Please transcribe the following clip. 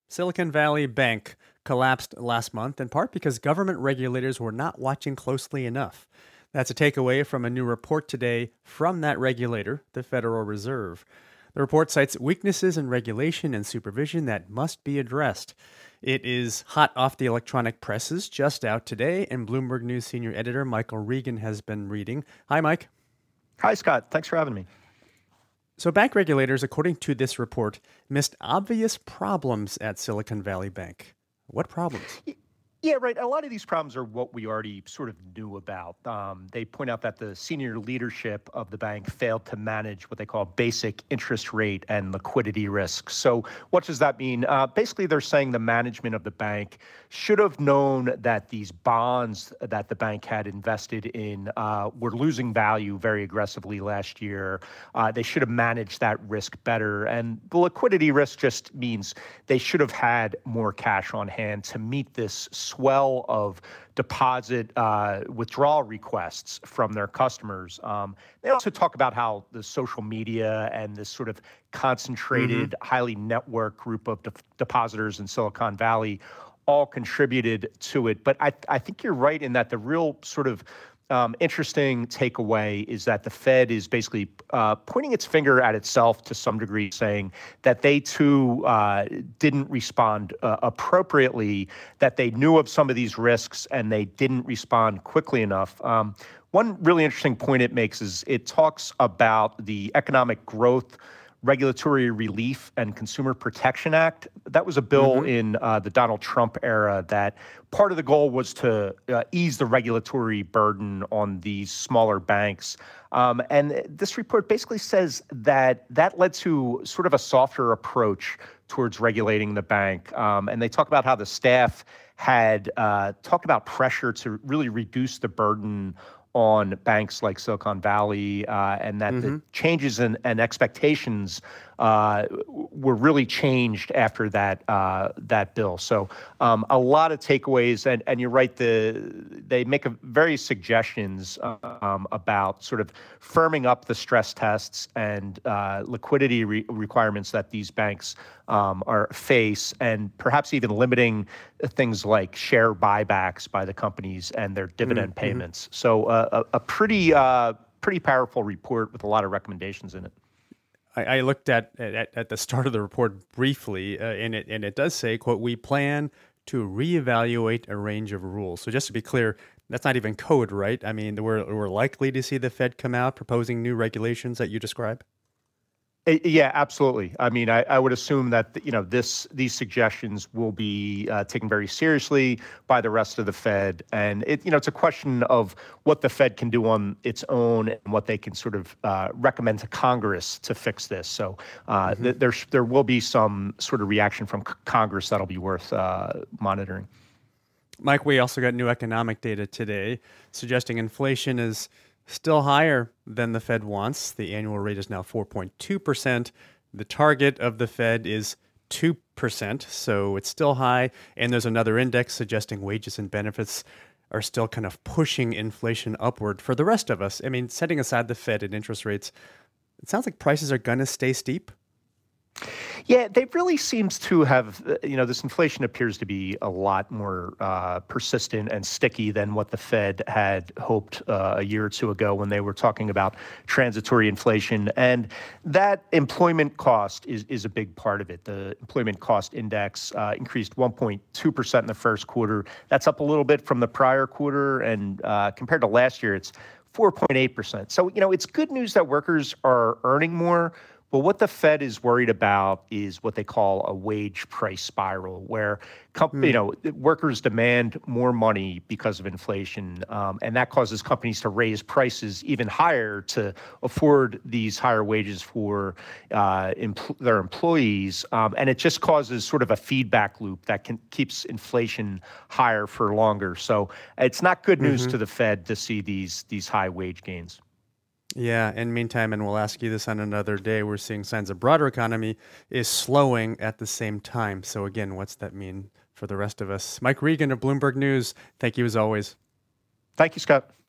Silicon Valley Bank collapsed last month in part because government regulators were not watching closely enough. That's a takeaway from a new report today from that regulator, the Federal Reserve. The report cites weaknesses in regulation and supervision that must be addressed. It is hot off the electronic presses, just out today, and Bloomberg News senior editor Michael Regan has been reading. Hi, Mike. Hi, Scott. Thanks for having me. So, bank regulators, according to this report, missed obvious problems at Silicon Valley Bank. What problems? Yeah, right. A lot of these problems are what we already sort of knew about. They point out that the senior leadership of the bank failed to manage what they call basic interest rate and liquidity risks. So what does that mean? Basically, they're saying the management of the bank should have known that these bonds that the bank had invested in were losing value very aggressively last year. They should have managed that risk better. And the liquidity risk just means they should have had more cash on hand to meet this swell of deposit withdrawal requests from their customers. They also talk about how the social media and this sort of concentrated, highly networked group of depositors in Silicon Valley all contributed to it. But I think you're right in that the real sort of interesting takeaway is that the Fed is basically pointing its finger at itself to some degree, saying that they too didn't respond appropriately, that they knew of some of these risks and they didn't respond quickly enough. One really interesting point it makes is it talks about the economic growth Regulatory Relief and Consumer Protection Act. That was a bill in the Donald Trump era that part of the goal was to ease the regulatory burden on these smaller banks. And this report basically says that that led to sort of a softer approach towards regulating the bank. And they talk about how the staff had talked about pressure to really reduce the burden on banks like Silicon Valley, and that the changes and expectations were really changed after that bill. So a lot of takeaways, and you're right, they make various suggestions about sort of firming up the stress tests and liquidity requirements that these banks face, and perhaps even limiting things like share buybacks by the companies and their dividend payments. So a pretty powerful report with a lot of recommendations in it. I looked at the start of the report briefly, and it does say, quote, "We plan to reevaluate a range of rules." So just to be clear, that's not even code, right? I mean, we're likely to see the Fed come out proposing new regulations that you describe. Yeah, absolutely. I mean, I would assume that these suggestions will be taken very seriously by the rest of the Fed, and it's a question of what the Fed can do on its own and what they can sort of recommend to Congress to fix this. So there will be some sort of reaction from Congress that'll be worth monitoring. Mike, we also got new economic data today suggesting inflation is still higher than the Fed wants. The annual rate is now 4.2%. The target of the Fed is 2%, so it's still high. And there's another index suggesting wages and benefits are still kind of pushing inflation upward for the rest of us. I mean, setting aside the Fed and interest rates, it sounds like prices are going to stay steep. Yeah, they really seems to have, this inflation appears to be a lot more persistent and sticky than what the Fed had hoped a year or two ago when they were talking about transitory inflation. And that employment cost is a big part of it. The employment cost index increased 1.2% in the first quarter. That's up a little bit from the prior quarter. And compared to last year, it's 4.8%. So, it's good news that workers are earning more. But what the Fed is worried about is what they call a wage price spiral, where workers demand more money because of inflation, and that causes companies to raise prices even higher to afford these higher wages for their employees, and it just causes sort of a feedback loop that keeps inflation higher for longer. So it's not good news to the Fed to see these high wage gains. Yeah, in meantime, and we'll ask you this on another day, we're seeing signs the broader economy is slowing at the same time. So again, what's that mean for the rest of us? Mike Regan of Bloomberg News, thank you as always. Thank you, Scott.